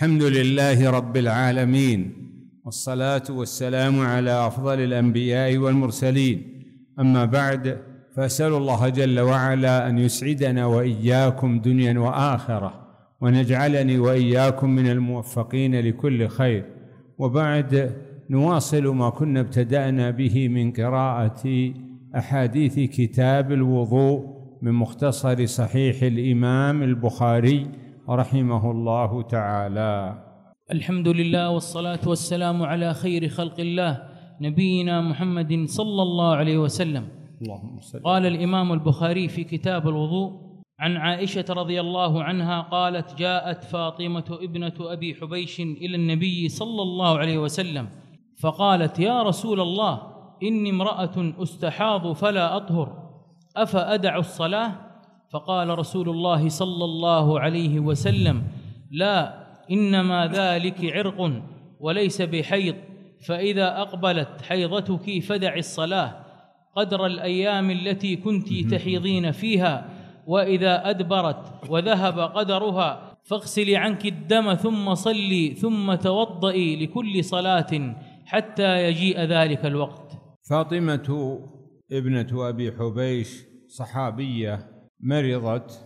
الحمد لله رب العالمين، والصلاة والسلام على أفضل الأنبياء والمرسلين. أما بعد، فأسأل الله جل وعلا أن يسعدنا وإياكم دنيا وآخرة، ونجعلني وإياكم من الموفقين لكل خير. وبعد، نواصل ما كنا ابتدأنا به من قراءة أحاديث كتاب الوضوء من مختصر صحيح الإمام البخاري رحمه الله تعالى. الحمد لله والصلاة والسلام على خير خلق الله نبينا محمد صلى الله عليه وسلم. قال الإمام البخاري في كتاب الوضوء عن عائشة رضي الله عنها قالت: جاءت فاطمة ابنة أبي حبيش إلى النبي صلى الله عليه وسلم فقالت: يا رسول الله، إني امرأة أستحاض فلا أطهر، أفأدع الصلاة؟ فقال رسول الله صلى الله عليه وسلم: لا، إنما ذلك عرق وليس بحيض، فإذا أقبلت حيضتك فدع الصلاة قدر الأيام التي كنت تحيضين فيها، وإذا أدبرت وذهب قدرها فاغسلي عنك الدم ثم صلي ثم توضئي لكل صلاة حتى يجيء ذلك الوقت. فاطمة ابنة أبي حبيش صحابية مرضت،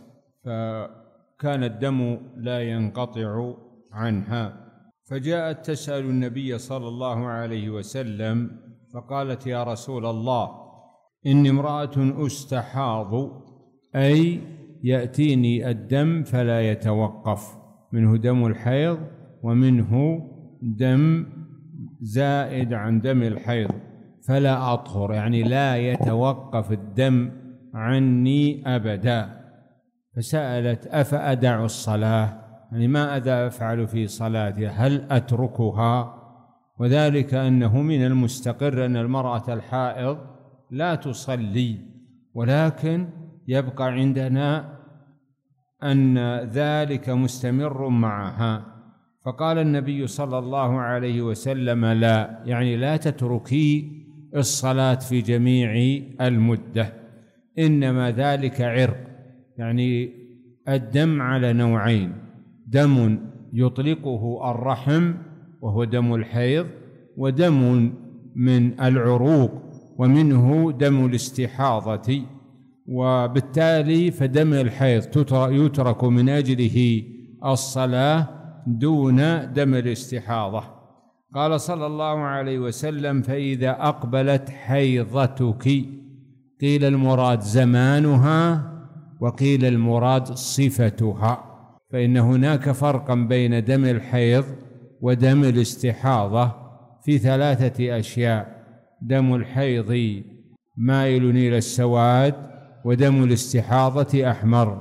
فكان الدم لا ينقطع عنها، فجاءت تسأل النبي صلى الله عليه وسلم فقالت: يا رسول الله، إني امرأة أستحاض، أي يأتيني الدم فلا يتوقف، منه دم الحيض ومنه دم زائد عن دم الحيض، فلا أطهر، يعني لا يتوقف الدم عني أبدا. فسألت: أفأدع الصلاة؟ يعني ماذا أفعل في صلاتي؟ هل أتركها؟ وذلك أنه من المستقر أن المرأة الحائض لا تصلي، ولكن يبقى عندنا أن ذلك مستمر معها. فقال النبي صلى الله عليه وسلم: لا، يعني لا تتركي الصلاة في جميع المدة، إنما ذلك عرق، يعني الدم على نوعين: دم يطلقه الرحم وهو دم الحيض، ودم من العروق ومنه دم الاستحاضة. وبالتالي فدم الحيض يترك من أجله الصلاة دون دم الاستحاضة. قال صلى الله عليه وسلم: فإذا أقبلت حيضتك، قيل المراد زمانها وقيل المراد صفتها، فإن هناك فرقا بين دم الحيض ودم الاستحاضة في 3 أشياء: دم الحيض مائل إلى السواد، ودم الاستحاضة أحمر،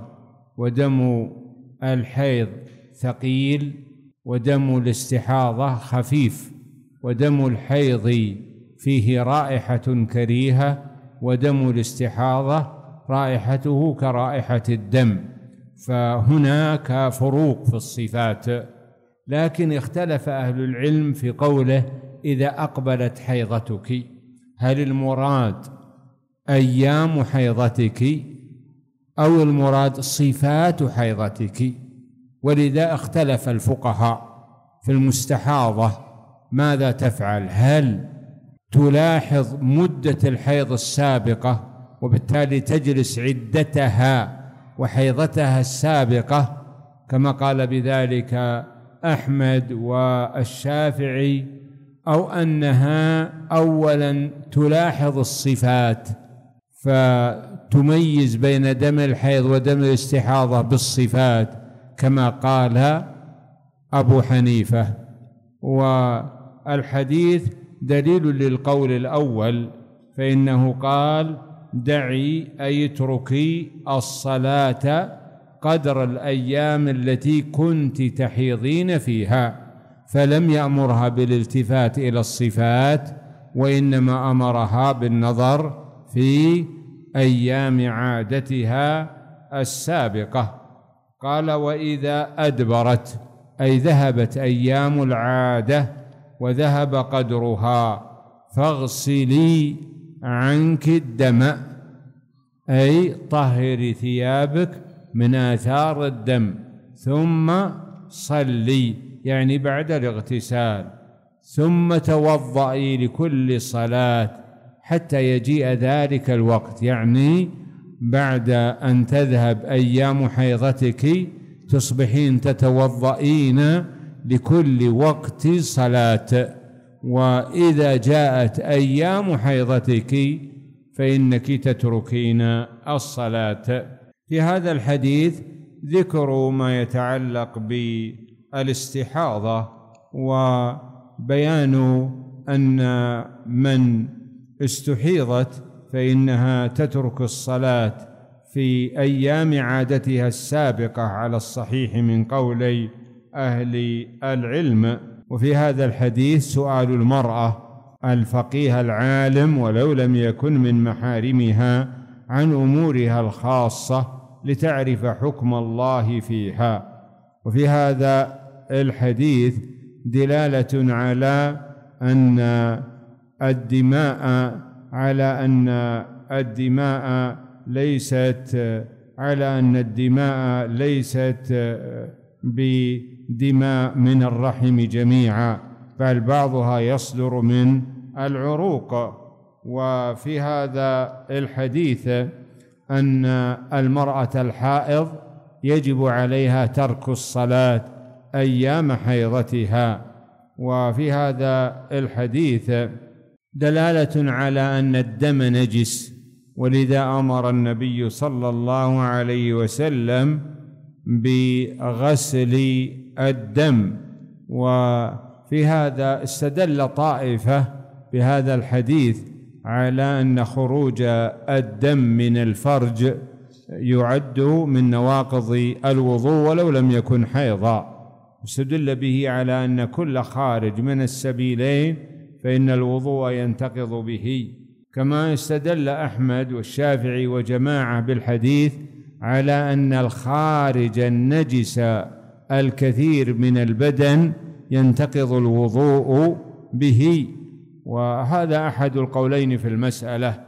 ودم الحيض ثقيل، ودم الاستحاضة خفيف، ودم الحيض فيه رائحة كريهة، ودم الاستحاضة رائحته كرائحة الدم. فهناك فروق في الصفات، لكن اختلف أهل العلم في قوله: إذا أقبلت حيضتك، هل المراد أيام حيضتك أو المراد صفات حيضتك؟ ولذا اختلف الفقهاء في المستحاضة ماذا تفعل، هل تلاحظ مدة الحيض السابقة وبالتالي تجلس عدتها وحيضتها السابقة كما قال بذلك أحمد والشافعي، أو أنها أولا تلاحظ الصفات فتميز بين دم الحيض ودم الاستحاضة بالصفات كما قال أبو حنيفة؟ والحديث دليل للقول الأول، فإنه قال: دعي أي اتركي الصلاة قدر الأيام التي كنت تحيضين فيها، فلم يأمرها بالالتفات إلى الصفات، وإنما أمرها بالنظر في أيام عادتها السابقة. قال: وإذا أدبرت، أي ذهبت أيام العادة وذهب قدرها، فاغسلي عنك الدم، أي طهري ثيابك من آثار الدم، ثم صلي، يعني بعد الاغتسال، ثم توضئي لكل صلاة حتى يجيء ذلك الوقت، يعني بعد أن تذهب أيام حيضتك تصبحين تتوضئين لكل وقت صلاة، وإذا جاءت أيام حيضتك فإنك تتركين الصلاة. في هذا الحديث ذكر ما يتعلق بالاستحاضة، وبيان أن من استحيضت فإنها تترك الصلاة في أيام عادتها السابقة على الصحيح من قولي أهل العلم. وفي هذا الحديث سؤال المرأة الفقيه العالم ولو لم يكن من محارمها عن أمورها الخاصة لتعرف حكم الله فيها. وفي هذا الحديث دلالة على أن الدماء ليست بدماء من الرحم جميعا، بل بعضها يصدر من العروق. وفي هذا الحديث أن المرأة الحائض يجب عليها ترك الصلاة أيام حيضتها. وفي هذا الحديث دلالة على أن الدم نجس، ولذا أمر النبي صلى الله عليه وسلم بغسل الدم. وفي هذا استدل طائفة بهذا الحديث على أن خروج الدم من الفرج يعد من نواقض الوضوء ولو لم يكن حيضا، استدل به على أن كل خارج من السبيلين فإن الوضوء ينتقض به. كما استدل أحمد والشافعي وجماعة بالحديث على أن الخارج النجس الكثير من البدن ينتقض الوضوء به، وهذا أحد القولين في المسألة.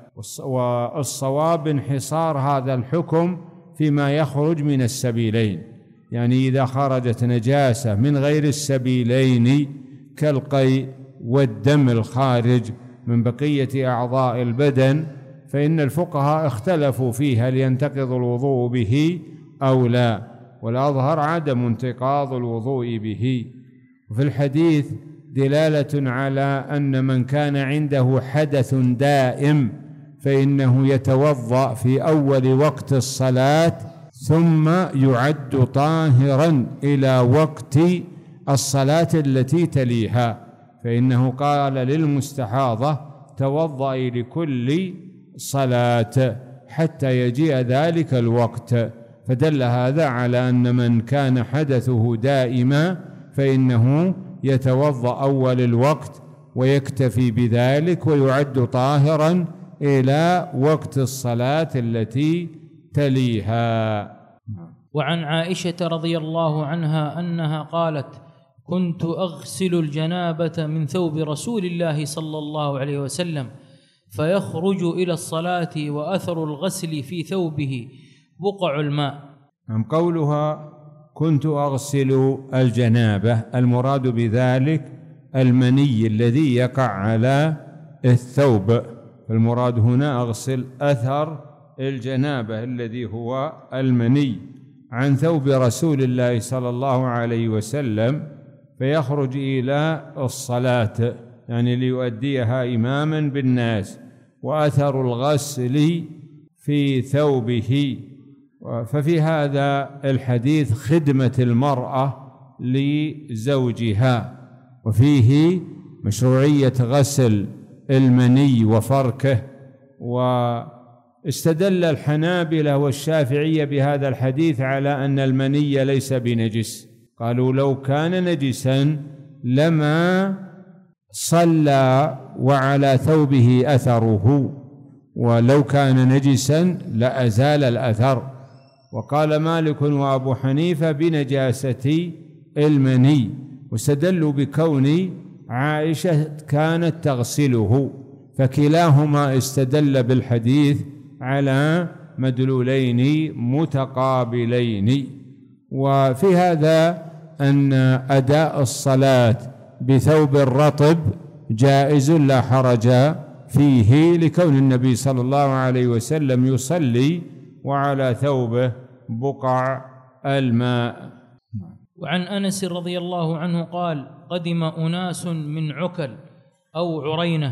والصواب انحصار هذا الحكم فيما يخرج من السبيلين، يعني إذا خرجت نجاسة من غير السبيلين كالقيء والدم الخارج من بقية أعضاء البدن فإن الفقهاء اختلفوا فيها هل ينتقض الوضوء به أو لا، والأظهر عدم انتقاض الوضوء به. وفي الحديث دلالة على أن من كان عنده حدث دائم فإنه يتوضأ في أول وقت الصلاة ثم يعد طاهرا إلى وقت الصلاة التي تليها، فإنه قال للمستحاضة توضئي لكل صلاة حتى يجيء ذلك الوقت، فدل هذا على أن من كان حدثه دائما فإنه يتوضأ أول الوقت ويكتفي بذلك ويعد طاهرا إلى وقت الصلاة التي تليها. وعن عائشة رضي الله عنها أنها قالت: كنت أغسل الجنابة من ثوب رسول الله صلى الله عليه وسلم فيخرج إلى الصلاة وأثر الغسل في ثوبه بقع الماء. قولها كنت أغسل الجنابة المراد بذلك المني الذي يقع على الثوب، فالمراد هنا أغسل أثر الجنابة الذي هو المني عن ثوب رسول الله صلى الله عليه وسلم فيخرج إلى الصلاة، يعني ليؤديها إماما بالناس، وأثر الغسل في ثوبه. ففي هذا الحديث خدمة المرأة لزوجها، وفيه مشروعية غسل المني وفركه. واستدل الحنابلة والشافعية بهذا الحديث على أن المني ليس بنجس، قالوا لو كان نجسا لما صلى وعلى ثوبه أثره، ولو كان نجسا لأزال الأثر. وقال مالك وأبو حنيفة بنجاسة المني، واستدلوا بكون عائشة كانت تغسله، فكلاهما استدل بالحديث على مدلولين متقابلين. وفي هذا أن أداء الصلاة بثوب رطب جائز لا حرج فيه، لكون النبي صلى الله عليه وسلم يصلي وعلى ثوبه بقع الماء. وعن أنس رضي الله عنه قال: قدم أناس من عكل أو عرينة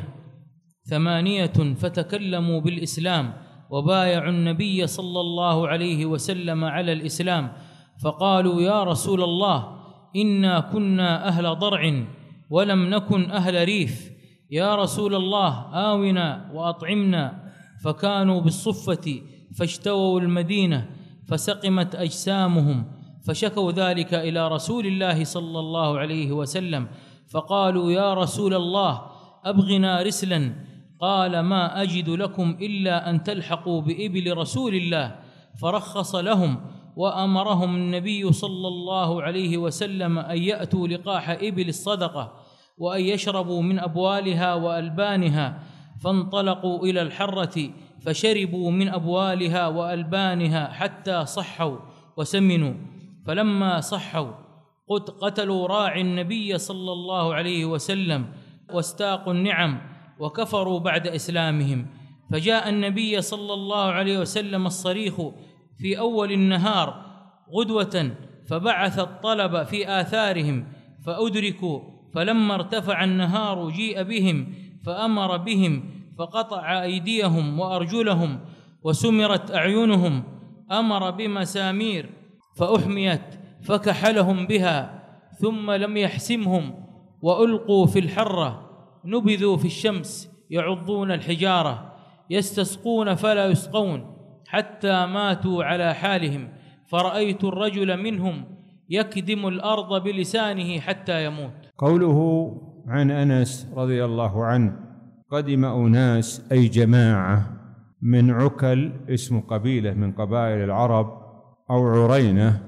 8 فتكلموا بالإسلام وبايعوا النبي صلى الله عليه وسلم على الإسلام، فقالوا: يا رسول الله، إنا كنا أهل ضرع ولم نكن أهل ريف، يا رسول الله آونا وأطعمنا. فكانوا بالصفة فاشتووا المدينة فسقمت أجسامهم، فشكوا ذلك إلى رسول الله صلى الله عليه وسلم، فقالوا: يا رسول الله أبغنا رسلا. قال: ما أجد لكم إلا أن تلحقوا بإبل رسول الله. فرخص لهم، وأمرهم النبي صلى الله عليه وسلم أن يأتوا لقاح إبل الصدقة وأن يشربوا من أبوالها وألبانها. فانطلقوا إلى الحرة فشربوا من أبوالها وألبانها حتى صحوا وسمنوا، فلما صحوا قتلوا راعي النبي صلى الله عليه وسلم واستاقوا النعم وكفروا بعد إسلامهم. فجاء النبي صلى الله عليه وسلم الصريخ في أول النهار غدوة، فبعث الطلب في آثارهم فأدركوا، فلما ارتفع النهار جيء بهم فأمر بهم فقطع أيديهم وأرجلهم وسمرت أعينهم، أمر بمسامير فأحميت فكحلهم بها، ثم لم يحسمهم وألقوا في الحرة، نبذوا في الشمس يعضون الحجارة، يستسقون فلا يسقون، حتى ماتوا على حالهم. فرأيت الرجل منهم يكدم الأرض بلسانه حتى يموت. قوله عن أنس رضي الله عنه: قدم أناس أي جماعة من عكل، اسم قبيلة من قبائل العرب، أو عرينة،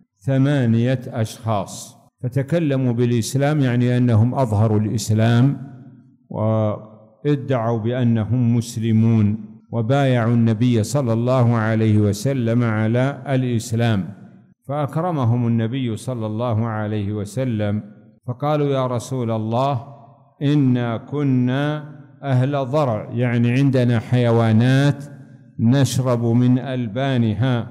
8 أشخاص فتكلموا بالإسلام، يعني أنهم أظهروا الإسلام وادعوا بأنهم مسلمون، وبايعوا النبي صلى الله عليه وسلم على الإسلام، فأكرمهم النبي صلى الله عليه وسلم، فقالوا: يا رسول الله، إنا كنا أهل ضرع، يعني عندنا حيوانات نشرب من ألبانها،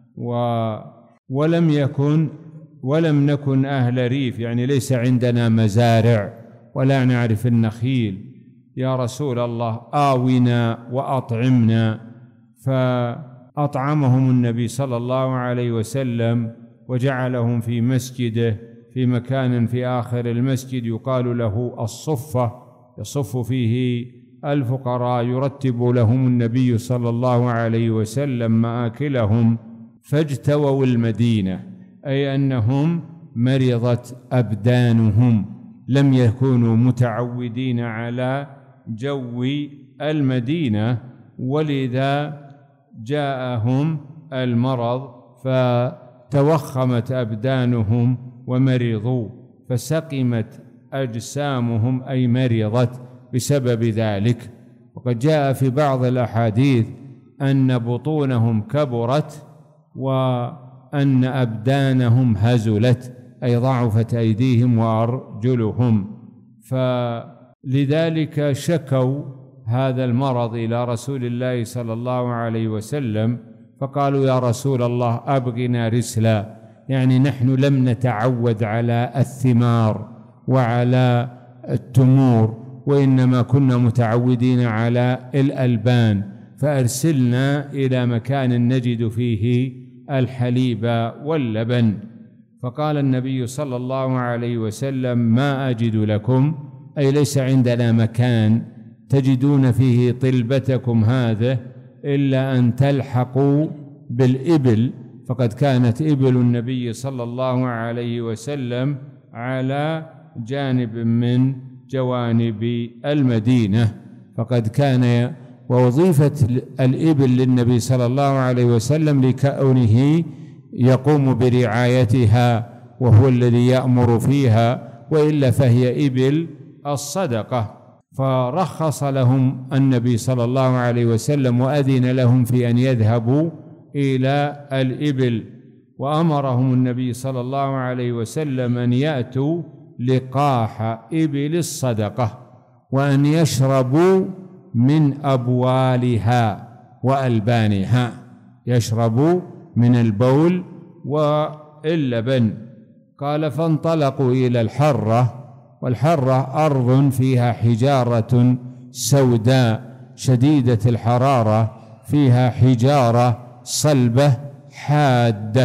ولم نكن أهل ريف، يعني ليس عندنا مزارع ولا نعرف النخيل، يا رسول الله آونا وأطعمنا. فأطعمهم النبي صلى الله عليه وسلم وجعلهم في مسجده في مكان في آخر المسجد يقال له الصفة، يصف فيه الفقراء، يرتب لهم النبي صلى الله عليه وسلم مآكلهم. فاجتووا المدينة، أي أنهم مرضت أبدانهم، لم يكونوا متعودين على جو المدينة، ولذا جاءهم المرض فتوخمت أبدانهم ومرضوا، فسقمت أجسامهم أي مرضت بسبب ذلك. وقد جاء في بعض الأحاديث أن بطونهم كبرت وأن أبدانهم هزلت، أي ضعفت أيديهم وأرجلهم، فلذلك شكوا هذا المرض إلى رسول الله صلى الله عليه وسلم، فقالوا: يا رسول الله أبغنا رسلا، يعني نحن لم نتعود على الثمار وعلى التمور، وإنما كنا متعودين على الألبان، فأرسلنا إلى مكان نجد فيه الحليب واللبن. فقال النبي صلى الله عليه وسلم: ما أجد لكم، أي ليس عندنا مكان تجدون فيه طلبتكم هذا إلا أن تلحقوا بالإبل، فقد كانت إبل النبي صلى الله عليه وسلم على جانب من جوانب المدينة، فقد كان ووظيفة الإبل للنبي صلى الله عليه وسلم لكونه يقوم برعايتها وهو الذي يأمر فيها، وإلا فهي إبل الصدقة. فرخص لهم النبي صلى الله عليه وسلم وأذن لهم في أن يذهبوا إلى الإبل، وأمرهم النبي صلى الله عليه وسلم أن يأتوا لقاح إبل الصدقة وأن يشربوا من أبوالها وألبانها، يشربوا من البول واللبن. قال: فانطلقوا إلى الحرة، والحرة أرض فيها حجارة سوداء شديدة الحرارة، فيها حجارة صلبة حادة،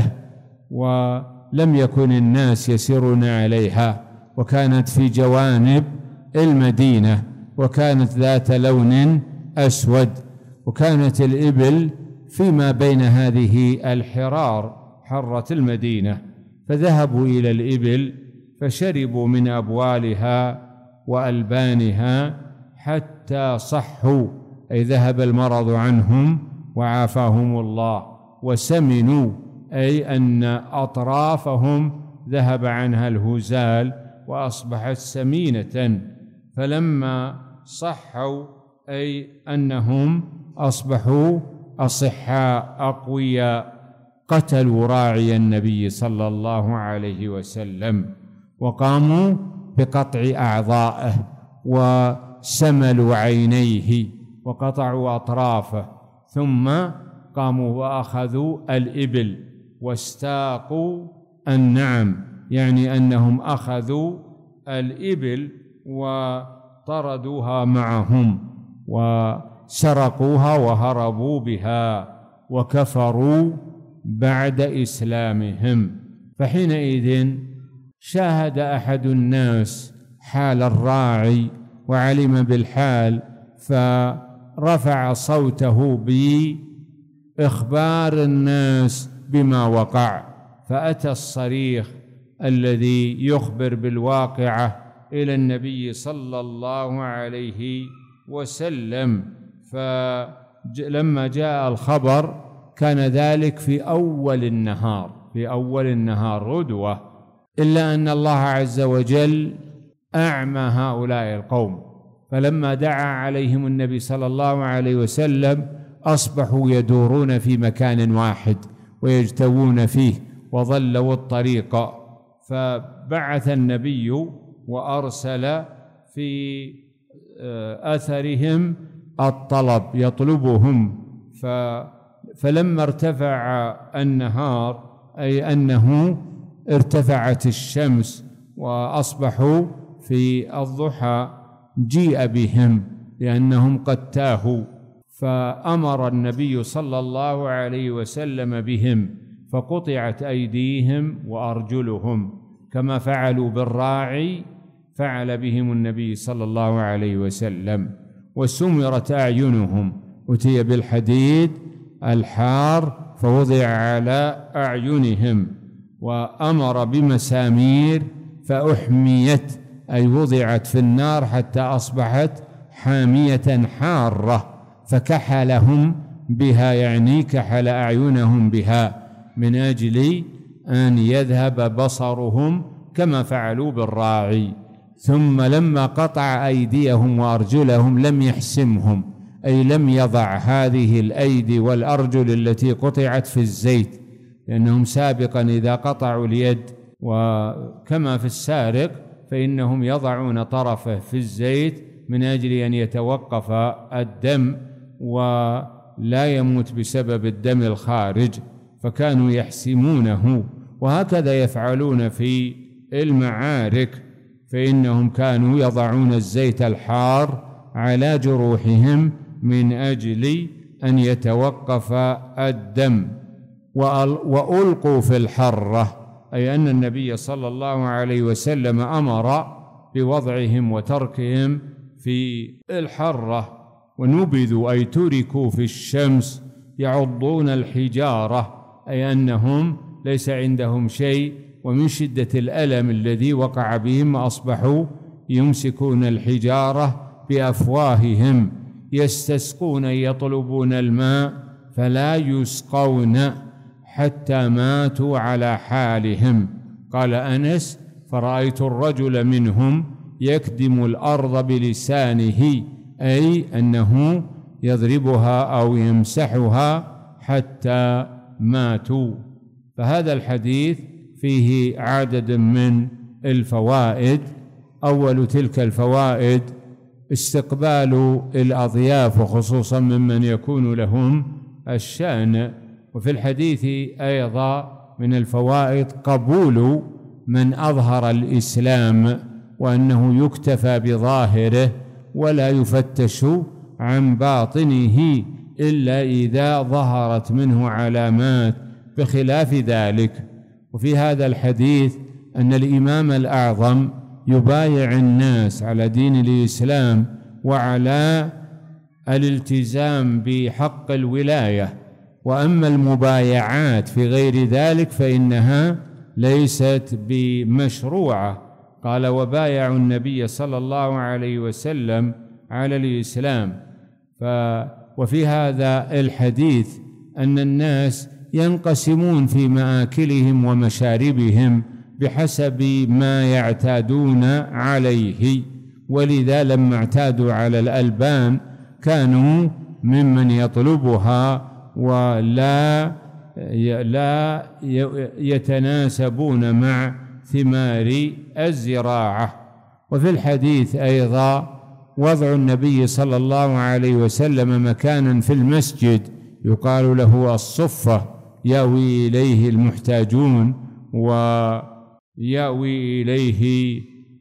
ولم يكن الناس يسيرون عليها، وكانت في جوانب المدينة، وكانت ذات لون أسود، وكانت الإبل فيما بين هذه الحرار حرة المدينة. فذهبوا إلى الإبل فشربوا من أبوالها وألبانها حتى صحوا، أي ذهب المرض عنهم وعافاهم الله، وسمنوا، أي أن أطرافهم ذهب عنها الهزال وأصبحت سمينة. فلما صحوا أي أنهم أصبحوا أصحاء أقوياء، قتلوا راعي النبي صلى الله عليه وسلم، وقاموا بقطع أعضائه، وسملوا عينيه، وقطعوا أطرافه، ثم قاموا وأخذوا الإبل واستاقوا النعم، يعني أنهم أخذوا الإبل وطردوها معهم وسرقوها وهربوا بها وكفروا بعد إسلامهم. فحينئذ شاهد أحد الناس حال الراعي وعلم بالحال، فرفع صوته بإخبار الناس بما وقع، فأتى الصريخ الذي يخبر بالواقعة إلى النبي صلى الله عليه وسلم. فلما جاء الخبر كان ذلك في أول النهار غدوة، إلا أن الله عز وجل أعمى هؤلاء القوم، فلما دعا عليهم النبي صلى الله عليه وسلم أصبحوا يدورون في مكان واحد ويجتوون فيه وضلوا الطريق. فبعث النبي وأرسل في أثرهم الطلب يطلبهم، فلما ارتفع النهار، أي أنه ارتفعت الشمس وأصبحوا في الضحى، جيء بهم لأنهم قد تاهوا، فأمر النبي صلى الله عليه وسلم بهم، فقطعت أيديهم وأرجلهم كما فعلوا بالراعي، فعل بهم النبي صلى الله عليه وسلم، وسمرت أعينهم، أتي بالحديد الحار فوضع على أعينهم، وأمر بمسامير فأحميت، أي وضعت في النار حتى أصبحت حامية حارة، فكحلهم بها، يعني كحل أعينهم بها من أجل أن يذهب بصرهم كما فعلوا بالراعي. ثم لما قطع أيديهم وأرجلهم لم يحسمهم، أي لم يضع هذه الأيدي والأرجل التي قطعت في الزيت، لأنهم سابقا إذا قطعوا اليد وكما في السارق فإنهم يضعون طرفه في الزيت من أجل أن يتوقف الدم ولا يموت بسبب الدم الخارج، فكانوا يحسمونه. وهكذا يفعلون في المعارك، فإنهم كانوا يضعون الزيت الحار على جروحهم من أجل أن يتوقف الدم. وألقوا في الحرة، أي أن النبي صلى الله عليه وسلم أمر بوضعهم وتركهم في الحرة، ونبذوا، أي تركوا في الشمس يعضون الحجارة، أي أنهم ليس عندهم شيء، ومن شدة الألم الذي وقع بهم أصبحوا يمسكون الحجارة بأفواههم، يستسقون، يطلبون الماء فلا يسقون حتى ماتوا على حالهم. قال أنس: فرأيت الرجل منهم يكدم الأرض بلسانه، أي أنه يضربها أو يمسحها حتى ماتوا. فهذا الحديث فيه عدد من الفوائد. أول تلك الفوائد استقبال الأضياف، وخصوصا ممن يكون لهم الشأن. وفي الحديث أيضا من الفوائد قبول من أظهر الإسلام، وأنه يكتفى بظاهره ولا يفتش عن باطنه إلا إذا ظهرت منه علامات بخلاف ذلك. وفي هذا الحديث أن الإمام الأعظم يبايع الناس على دين الإسلام وعلى الالتزام بحق الولاية، وأما المبايعات في غير ذلك فإنها ليست بمشروعة. قال: وبايعوا النبي صلى الله عليه وسلم على الإسلام. وفي هذا الحديث أن الناس ينقسمون في مآكلهم ومشاربهم بحسب ما يعتادون عليه، ولذا لما اعتادوا على الألبان كانوا ممن يطلبها ولا يتناسبون مع ثمار الزراعة. وفي الحديث أيضا وضع النبي صلى الله عليه وسلم مكانا في المسجد يقال له الصفة، يأوي إليه المحتاجون ويأوي إليه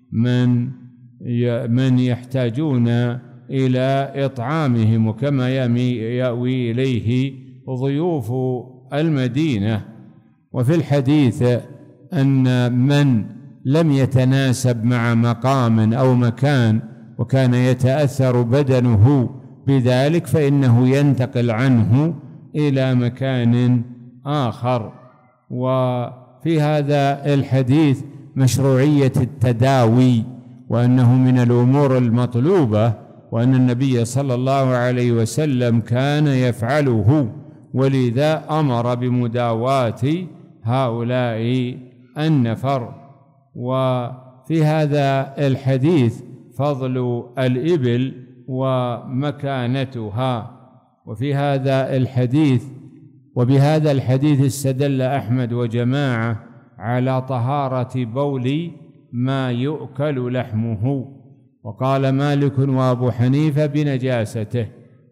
من يحتاجون إلى إطعامهم، وكما يأوي إليه ضيوف المدينة. وفي الحديث أن من لم يتناسب مع مقام أو مكان وكان يتأثر بدنه بذلك فإنه ينتقل عنه إلى مكان آخر. وفي هذا الحديث مشروعية التداوي، وأنه من الأمور المطلوبة، وأن النبي صلى الله عليه وسلم كان يفعله، ولذا أمر بمداواة هؤلاء النفر. وفي هذا الحديث فضل الإبل ومكانتها. وبهذا الحديث استدل أحمد وجماعة على طهارة بول ما يؤكل لحمه، وقال مالك وأبو حنيفة بنجاسته،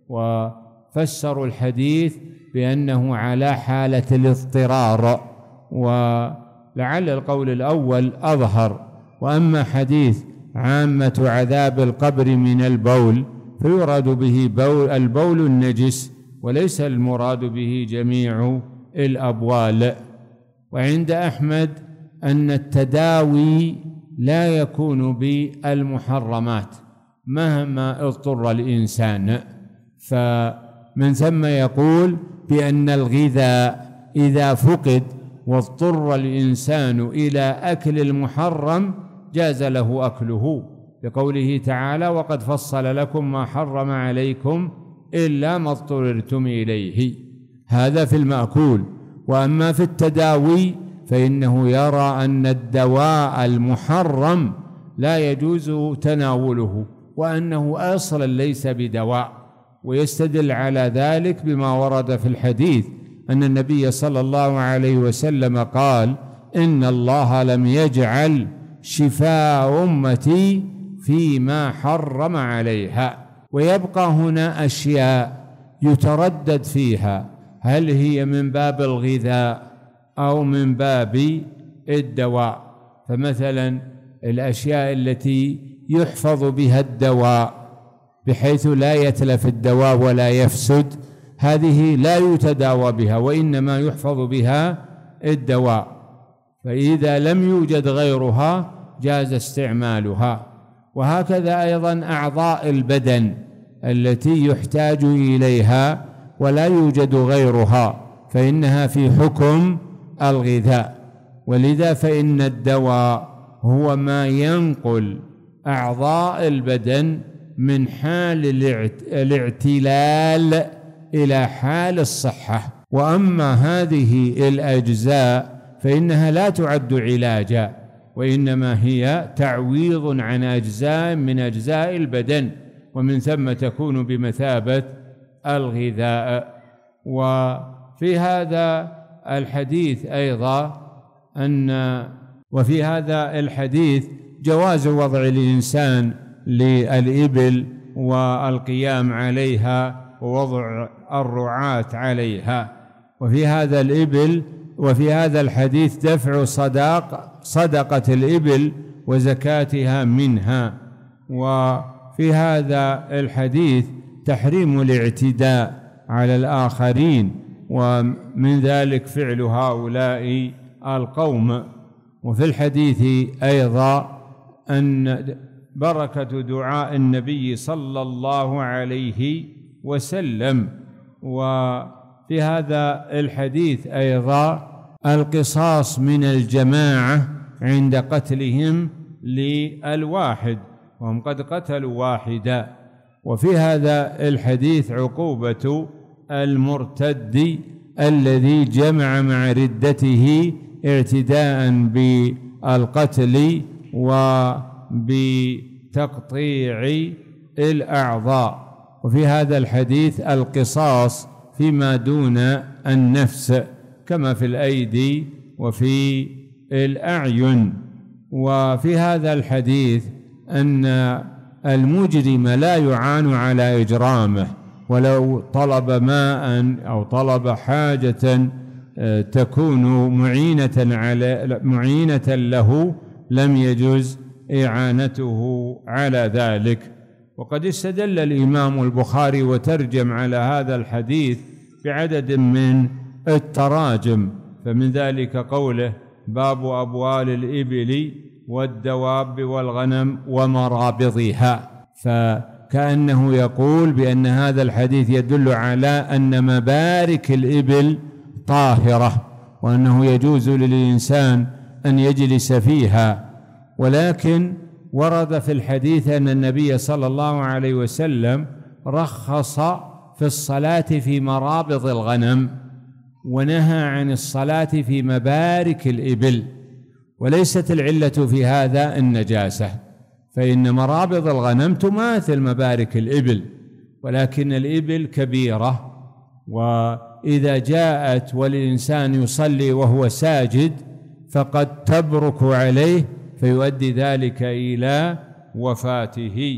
وفسروا الحديث بأنه على حالة الاضطرار، ولعل القول الأول أظهر. وأما حديث عامة عذاب القبر من البول فيراد به البول النجس، وليس المراد به جميع الأبوال. وعند أحمد أن التداوي لا يكون بالمحرمات مهما اضطر الإنسان، فمن ثم يقول بأن الغذاء إذا فقد واضطر الإنسان إلى أكل المحرم جاز له أكله، لقوله تعالى: وقد فصل لكم ما حرم عليكم إلا ما اضطررتم إليه. هذا في المأكول. وأما في التداوي فإنه يرى أن الدواء المحرم لا يجوز تناوله، وأنه أصلا ليس بدواء، ويستدل على ذلك بما ورد في الحديث أن النبي صلى الله عليه وسلم قال: إن الله لم يجعل شفاء أمتي فيما حرم عليها. ويبقى هنا أشياء يتردد فيها، هل هي من باب الغذاء أو من باب الدواء؟ فمثلا الأشياء التي يحفظ بها الدواء بحيث لا يتلف الدواء ولا يفسد، هذه لا يتداوى بها، وإنما يحفظ بها الدواء، فإذا لم يوجد غيرها جاز استعمالها. وهكذا أيضا أعضاء البدن التي يحتاج إليها ولا يوجد غيرها فإنها في حكم الغذاء. ولذا فإن الدواء هو ما ينقل أعضاء البدن من حال الاعتلال إلى حال الصحة. وأما هذه الأجزاء فإنها لا تعد علاجا، وإنما هي تعويض عن أجزاء من أجزاء البدن، ومن ثم تكون بمثابة الغذاء. وفي هذا الحديث أيضا وفي هذا الحديث جواز وضع الإنسان للإبل والقيام عليها ووضع الرعاة عليها. وفي هذا الحديث دفع صدقة الإبل وزكاتها منها. وفي هذا الحديث تحريم الاعتداء على الآخرين، ومن ذلك فعل هؤلاء القوم. وفي الحديث أيضا أن بركة دعاء النبي صلى الله عليه وسلم. وفي هذا الحديث أيضا القصاص من الجماعة عند قتلهم للواحد، وهم قد قتلوا واحدا. وفي هذا الحديث عقوبة المرتد الذي جمع مع ردته اعتداء بالقتل وبتقطيع الأعضاء. وفي هذا الحديث القصاص فيما دون النفس كما في الأيدي وفي الأعين. وفي هذا الحديث أن المجرم لا يعان على إجرامه، ولو طلب ماء أو طلب حاجة تكون معينة له لم يجوز إعانته على ذلك. وقد استدل الإمام البخاري وترجم على هذا الحديث بعدد من التراجم، فمن ذلك قوله: باب أبوال الإبل والدواب والغنم ومرابضها. فكأنه يقول بأن هذا الحديث يدل على أن مبارك الإبل طاهرة، وأنه يجوز للإنسان أن يجلس فيها. ولكن ورد في الحديث أن النبي صلى الله عليه وسلم رخص في الصلاة في مرابض الغنم، ونهى عن الصلاة في مبارك الإبل. وليست العلة في هذا النجاسة، فإن مرابض الغنم تماثل مبارك الإبل، ولكن الإبل كبيرة، وإذا جاءت والإنسان يصلي وهو ساجد فقد تبرك عليه فيؤدي ذلك إلى وفاته.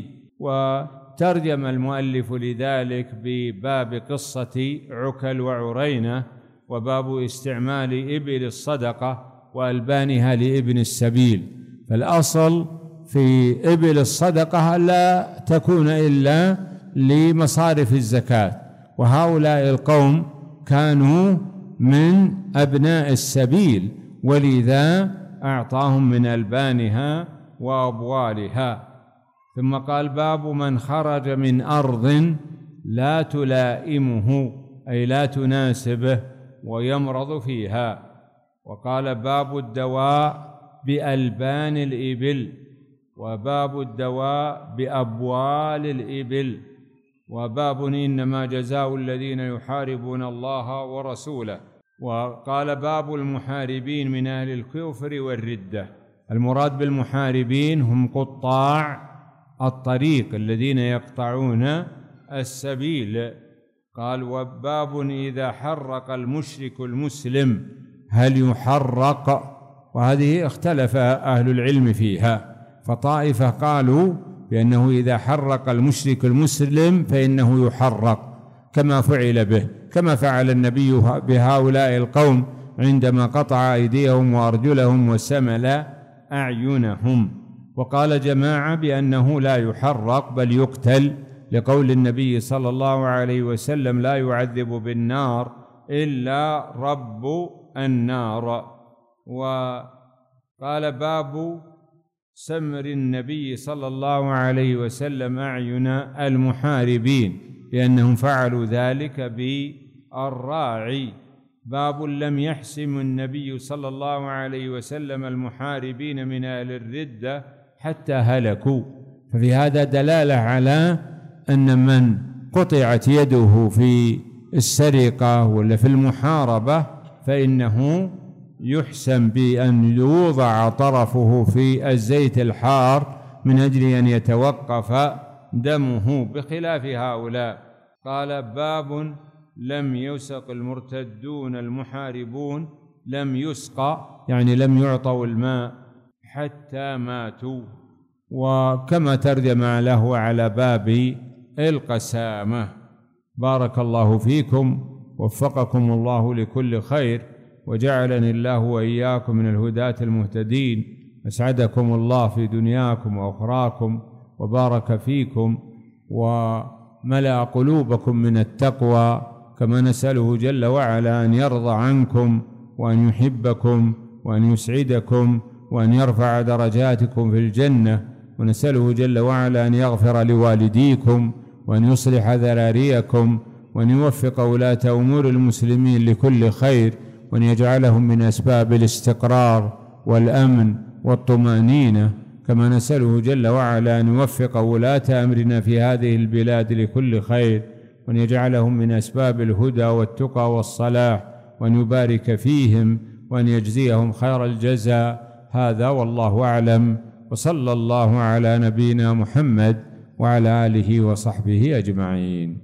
وترجم المؤلف لذلك بباب قصة عكل وعرينة، وباب استعمال إبل الصدقة وألبانها لابن السبيل. فالأصل في إبل الصدقة لا تكون إلا لمصارف الزكاة، وهؤلاء القوم كانوا من أبناء السبيل، ولذا أعطاهم من ألبانها وأبوالها. ثم قال: باب من خرج من أرض لا تلائمه، أي لا تناسبه ويمرض فيها. وقال: باب الدواء بألبان الإبل، وباب الدواء بأبوال الإبل، وباب إنما جزاء الذين يحاربون الله ورسوله. وقال: باب المحاربين من أهل الكفر والردة. المراد بالمحاربين هم قطاع الطريق الذين يقطعون السبيل. قال: وباب إذا حرق المشرك المسلم هل يحرق؟ وهذه اختلف أهل العلم فيها، فطائفة قالوا بأنه إذا حرق المشرك المسلم فإنه يحرق كما فعل به، كما فعل النبي بهؤلاء القوم عندما قطع أيديهم وأرجلهم وسمل أعينهم. وقال جماعة بأنه لا يحرق بل يقتل، لقول النبي صلى الله عليه وسلم: لا يعذب بالنار إلا رب النار. وقال: باب سمر النبي صلى الله عليه وسلم أعين المحاربين لأنهم فعلوا ذلك بالراعي. باب لم يحسم النبي صلى الله عليه وسلم المحاربين من أهل الردة حتى هلكوا. ففي هذا دلالة على أن من قطعت يده في السرقة ولا في المحاربة فإنه يحسم بأن يوضع طرفه في الزيت الحار من أجل أن يتوقف دمه، بخلاف هؤلاء. قال: باب لم يسق المرتدون المحاربون، لم يسقى يعني لم يعطوا الماء حتى ماتوا. وكما ترجم له على باب القسامة. بارك الله فيكم، وفقكم الله لكل خير، وجعلني الله وإياكم من الهداة المهتدين. أسعدكم الله في دنياكم وأخراكم، وبارك فيكم، وملأ قلوبكم من التقوى، كما نسأله جل وعلا أن يرضى عنكم، وأن يحبكم، وأن يسعدكم، وأن يرفع درجاتكم في الجنة. ونسأله جل وعلا أن يغفر لوالديكم، وأن يصلح ذراريكم، وأن يوفق ولاة أمور المسلمين لكل خير، وأن يجعلهم من أسباب الاستقرار والأمن والطمأنينة. كما نسأله جل وعلا أن يوفق ولاة أمرنا في هذه البلاد لكل خير، وأن يجعلهم من أسباب الهدى والتقى والصلاح، وأن يبارك فيهم، وأن يجزيهم خير الجزاء. هذا والله أعلم، وصلى الله على نبينا محمد وعلى آله وصحبه أجمعين.